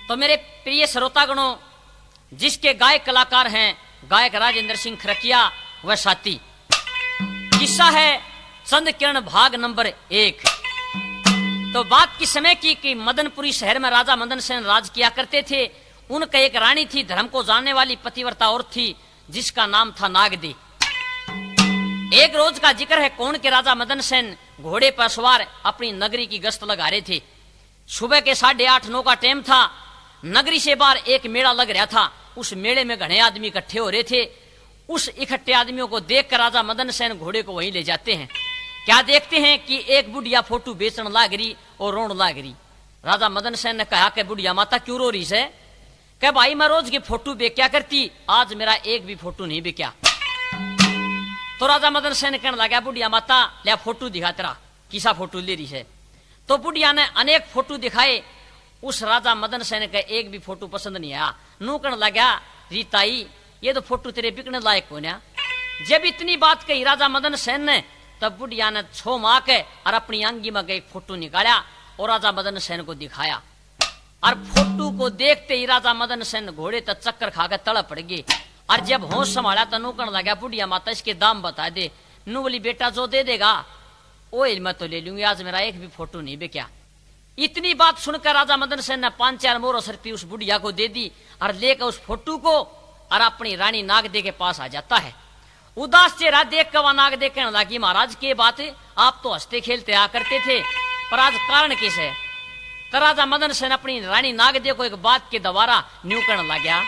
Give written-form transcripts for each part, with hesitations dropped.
तो मेरे प्रिय श्रोतागणों, जिसके गायक कलाकार हैं गायक राजेंद्र सिंह खरकिया व साथी, किस्सा है चंद किरण भाग नंबर 1। तो बात किस समय की कि मदनपुरी शहर में राजा मदन सेन राज किया करते थे। उनका एक रानी थी, धर्म को जानने वाली पतिव्रता और थी, जिसका नाम था नागदी। एक रोज का जिक्र है कौन के राजा मदन सेन घोड़े पर सवार अपनी नगरी की गश्त लगा रहे थे। सुबह के 8:30-9 का टाइम था। नगरी से बाहर एक मेला लग रहा था। उस मेले में घने आदमी इकट्ठे हो रहे थे। उस इकट्ठे आदमियों को देखकर राजा मदन सेन घोड़े को वहीं ले जाते हैं। क्या देखते हैं कि एक बुढ़िया फोटो बेचने लाग रही और रोन लाग रही। राजा मदन सेन ने कहा कि बुढ़िया माता क्यों रो रही है? कह भाई मैं रोज की फोटो बेचा करती, आज मेरा एक भी फोटो नहीं बेचा। तो राजा मदन सेन कहने लगा बुढ़िया माता ले फोटो दिखा तेरा किसा फोटो ले रही है। तो बुढ़िया ने अनेक फोटो दिखाए। उस राजा मदन सेन का एक भी फोटो पसंद नहीं आया। नू कहने लगा रीताई ये तो फोटो तेरे बिकने लायक हो ना। जब इतनी बात कही राजा मदन सेन ने, तब बुढ़िया ने छो मार के और अपनी अंगी में एक फोटो निकाला और राजा मदन सेन को दिखाया। और फोटो को देखते ही राजा मदन सेन घोड़े तक चक्कर खा के तड़ पड़ गए। और जब होश संभाला तो नू कहने लगा बुढ़िया माता इसके दाम बता दे। नू बोली बेटा जो दे देगा वो मैं तो ले लूंगी, आज मेरा एक भी फोटो नहीं बेचा। इतनी बात सुनकर राजा मदन सेन ने 5-4 मोर रुपये उस बुढ़िया को दे दी और लेकर उस फोटो को और अपनी रानी नागदे के पास आ जाता है। उदास चेहरा देख कर वह नागदे कहने लगी महाराज के बात आप तो हंसते खेलते आ करते थे, पर आज कारण किस है? तो राजा मदन सेन अपनी रानी नागदे को एक बात के दोबारा न्यू करने लग गया।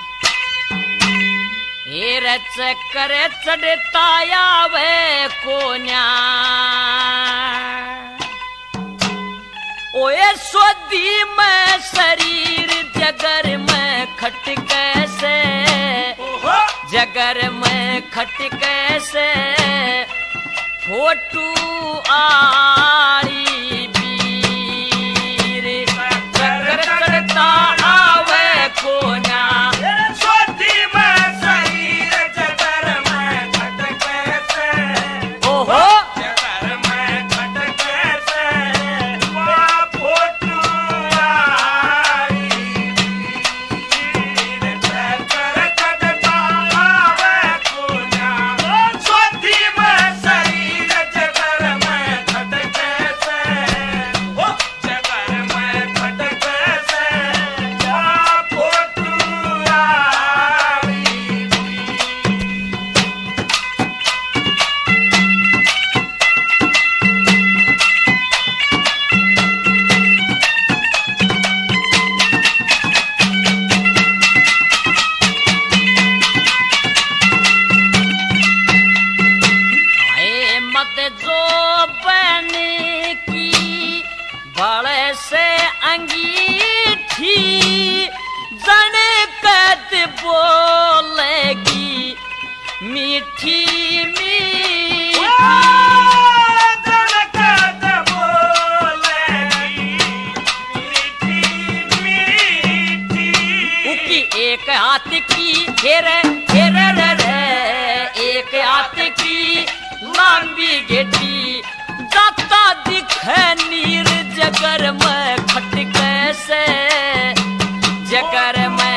चक्कर चढ़ता आवे कोन्या ओए सोदी में शरीर जगर में खट कैसे, जगर में खट कैसे फोटू आरी वीर चक्कर चढ़ता आवे कोन्या सोदी में शरीर जगर में खट कैसे, ओहो जगर में खट कैसे वाह फोटू आरी वीर चक्कर चढ़ता आवे कोन्या सोदी में शरीर जगर में खट कैसे, जगर में खट कैसे वाह फोटू आरी आए मत जो बने की बड़े से अंगीठी जने कद बोलेगी मीठी मीठी जनकत बोलेगी मीठी मीठी उकी एक हाथ की हेरे हेरे रे रे, एक हाथ की लंबी गेटी जाता दिखे नीर जगर में खट कैसे, जगर में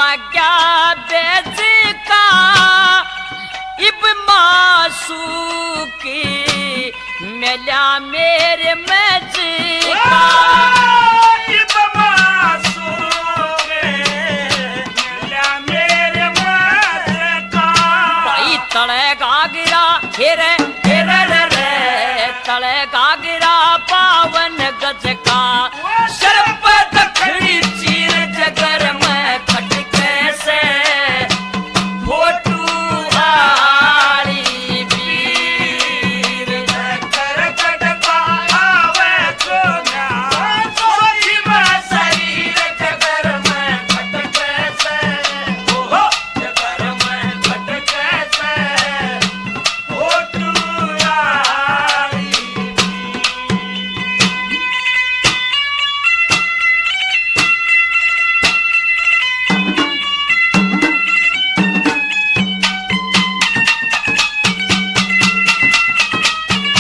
भाग्या बेच का इब मासू की मिला मेरे मज का भाई तले गागरा हेरे हेरे रे रे तले गागरा पावन गज का शरप दखड़ी चीर जगर में खटके से फोटू आली वीर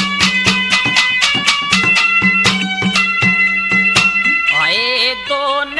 आए दो